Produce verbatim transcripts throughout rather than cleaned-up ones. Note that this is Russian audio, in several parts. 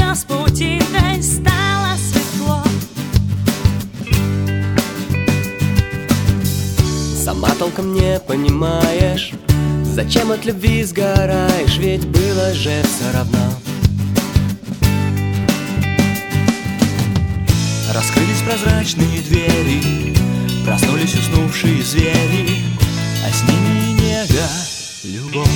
все с паутинкой стало светло. Сама толком не понимаешь, зачем от любви сгораешь, ведь было же все равно. Раскрылись прозрачные двери, проснулись уснувшие звери, а с ними и нега, любовь.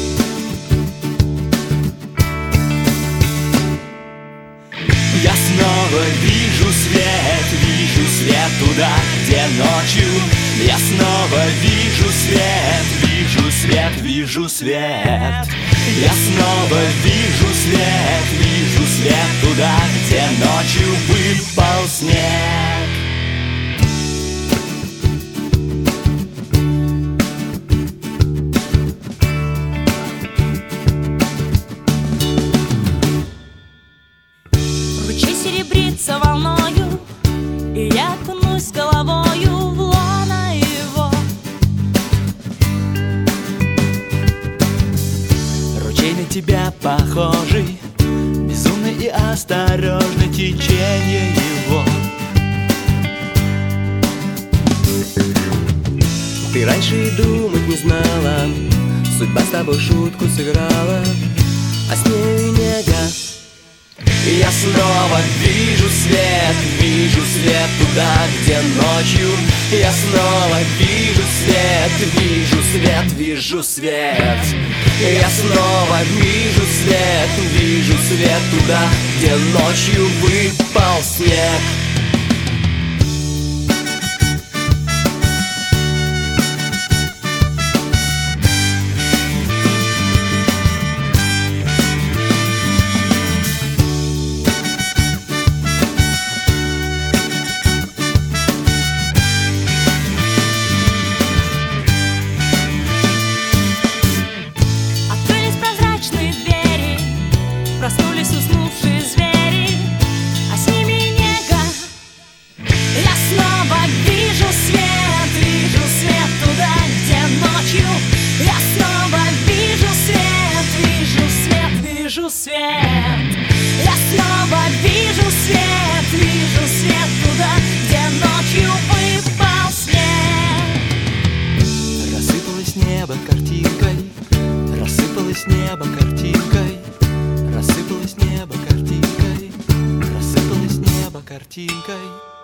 Я снова вижу свет, вижу свет туда, где ночью. Я снова вижу свет, вижу свет, вижу свет. Я снова вижу свет, вижу свет туда, где ночью выпал снег. Ручей серебрится волною, и я окунусь головою в лоно его. Ручей на тебя похожий, безумный и осторожный течение его. Ты раньше и думать не знала, судьба с тобой шутку сыграла, а с нею нега. И я снова вижу свет, вижу свет туда, где ночью. Я снова вижу свет, вижу свет, вижу свет. Я снова вижу свет, вижу свет туда, где ночью выпал снег. Проснулись уснувшие звери, а с ними и нега. Я снова вижу свет, вижу свет туда, где ночью. Я снова вижу свет, вижу свет, вижу свет. Я снова вижу свет, вижу свет туда, где ночью выпал снег. Рассыпалось небо картинкой, рассыпалось небо картинкой. Рассыпалось небо картинкой, рассыпалось небо картинкой.